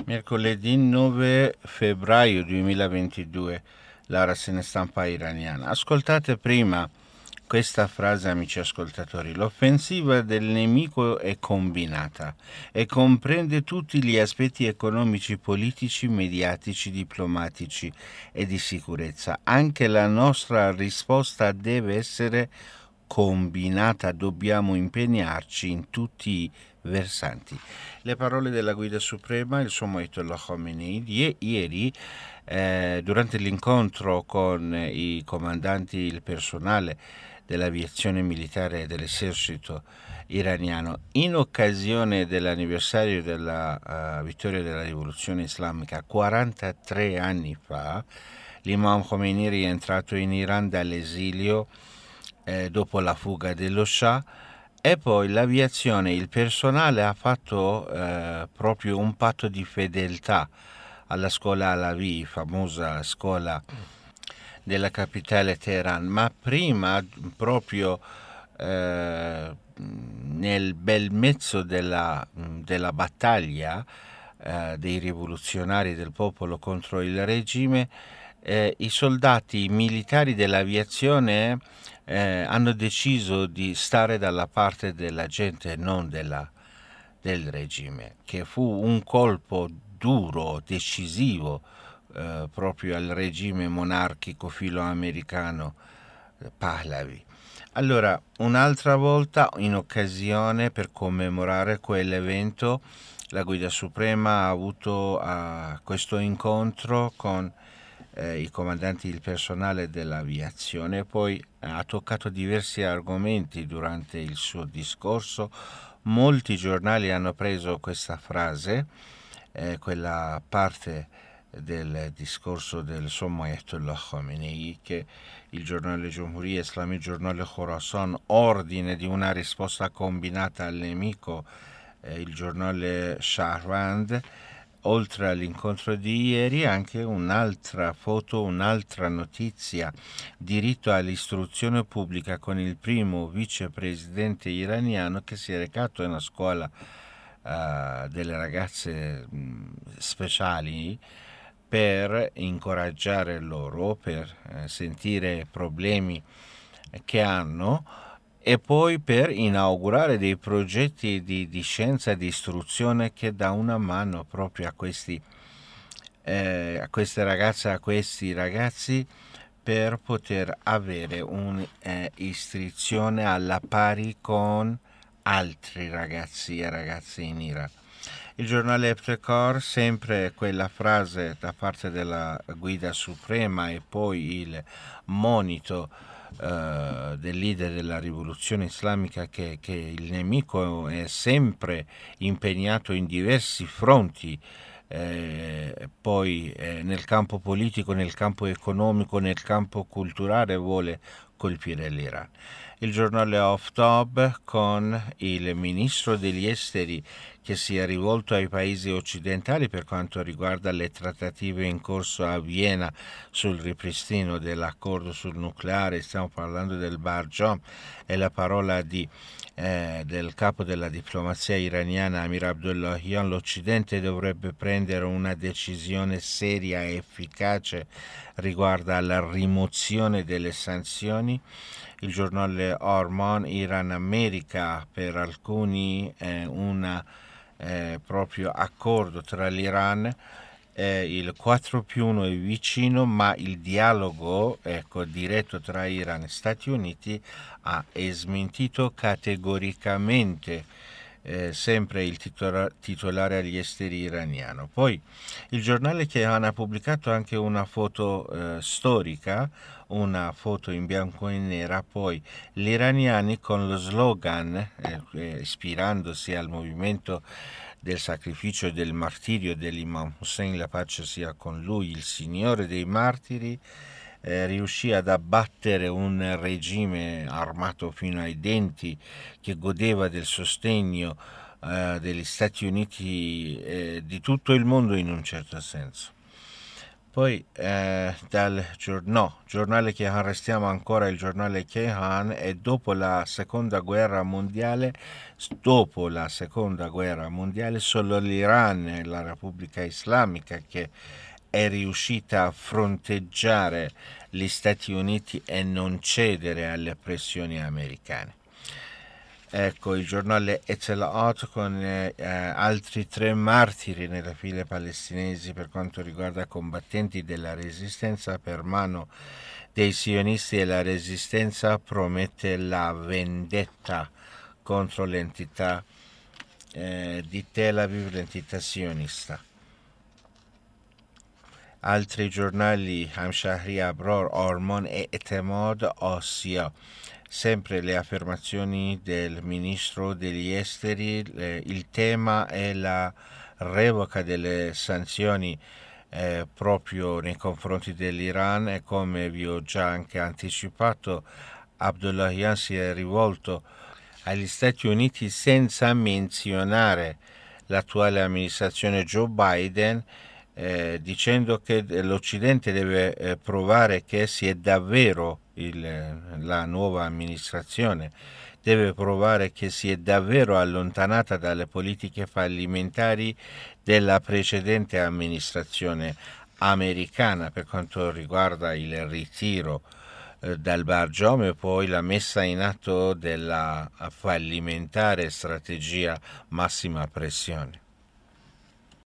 Mercoledì 9 febbraio 2022, la rassegna stampa iraniana. Ascoltate prima questa frase, amici ascoltatori. L'offensiva del nemico è combinata e comprende tutti gli aspetti economici, politici, mediatici, diplomatici e di sicurezza. Anche la nostra risposta deve essere combinata, dobbiamo impegnarci in tutti i versanti. Le parole della guida suprema, il suo Ayatollah Khomeini, ieri durante l'incontro con i comandanti, il personale dell'aviazione militare e dell'esercito iraniano, in occasione dell'anniversario della vittoria della rivoluzione islamica 43 anni fa. L'imam Khomeini è rientrato in Iran dall'esilio dopo la fuga dello Shah, e poi l'aviazione, il personale ha fatto proprio un patto di fedeltà alla scuola Alavi, famosa scuola della capitale Teheran, ma prima proprio nel bel mezzo della battaglia dei rivoluzionari del popolo contro il regime, i soldati militari dell'aviazione hanno deciso di stare dalla parte della gente e non del regime, che fu un colpo duro, decisivo, proprio al regime monarchico filoamericano Pahlavi. Allora, un'altra volta, in occasione per commemorare quell'evento, la Guida Suprema ha avuto questo incontro con i comandanti del personale dell'aviazione e poi ha toccato diversi argomenti durante il suo discorso. Molti giornali hanno preso questa frase, quella parte del discorso del sommo Ayatollah Khomeini, che il giornale Jumhuriya Islami, il giornale Khorasan, ordine di una risposta combinata al nemico, il giornale Shahrwand. Oltre all'incontro di ieri, anche un'altra foto, un'altra notizia: diritto all'istruzione pubblica, con il primo vicepresidente iraniano che si è recato in una scuola delle ragazze speciali per incoraggiare loro, per sentire problemi che hanno, e poi per inaugurare dei progetti di scienza e di istruzione che dà una mano proprio a queste ragazze, a questi ragazzi, per poter avere un'istruzione alla pari con altri ragazzi e ragazze in Iran. Il giornale Eftekar, sempre quella frase da parte della Guida Suprema e poi il monito del leader della rivoluzione islamica, che il nemico è sempre impegnato in diversi fronti, poi nel campo politico, nel campo economico, nel campo culturale vuole colpire l'Iran. Il giornale Aftab, con il ministro degli esteri che si è rivolto ai paesi occidentali per quanto riguarda le trattative in corso a Vienna sul ripristino dell'accordo sul nucleare. Stiamo parlando del Barjam, e la parola del capo della diplomazia iraniana Amir Abdullahian: l'Occidente dovrebbe prendere una decisione seria e efficace riguardo alla rimozione delle sanzioni. Il giornale Orman, Iran-America, per alcuni proprio accordo tra l'Iran, il 4+1 è vicino, ma il dialogo diretto tra Iran e Stati Uniti ha smentito categoricamente sempre il titolare agli esteri iraniano. Poi il giornale che ha pubblicato anche una foto storica, una foto in bianco e nera, poi gli iraniani con lo slogan, ispirandosi al movimento del sacrificio e del martirio dell'Imam Hussein, la pace sia con lui, il signore dei martiri, riuscì ad abbattere un regime armato fino ai denti che godeva del sostegno degli Stati Uniti, di tutto il mondo in un certo senso. Poi giornale che restiamo ancora il giornale Kehan, e dopo la seconda guerra mondiale, solo l'Iran e la Repubblica Islamica che è riuscita a fronteggiare gli Stati Uniti e non cedere alle pressioni americane. Ecco, il giornale Etzelaot con altri 3 martiri nelle file palestinesi per quanto riguarda combattenti della resistenza per mano dei sionisti, e la resistenza promette la vendetta contro l'entità di Tel Aviv, l'entità sionista. Altri giornali, Hamshahri, Abror, Ormon e Etemod, ossia sempre le affermazioni del ministro degli esteri. Il tema è la revoca delle sanzioni proprio nei confronti dell'Iran, e come vi ho già anche anticipato, Abdullahian si è rivolto agli Stati Uniti senza menzionare l'attuale amministrazione Joe Biden, dicendo che l'Occidente deve provare che si è davvero la nuova amministrazione deve provare che si è davvero allontanata dalle politiche fallimentari della precedente amministrazione americana per quanto riguarda il ritiro dal Bargiome, e poi la messa in atto della fallimentare strategia massima pressione.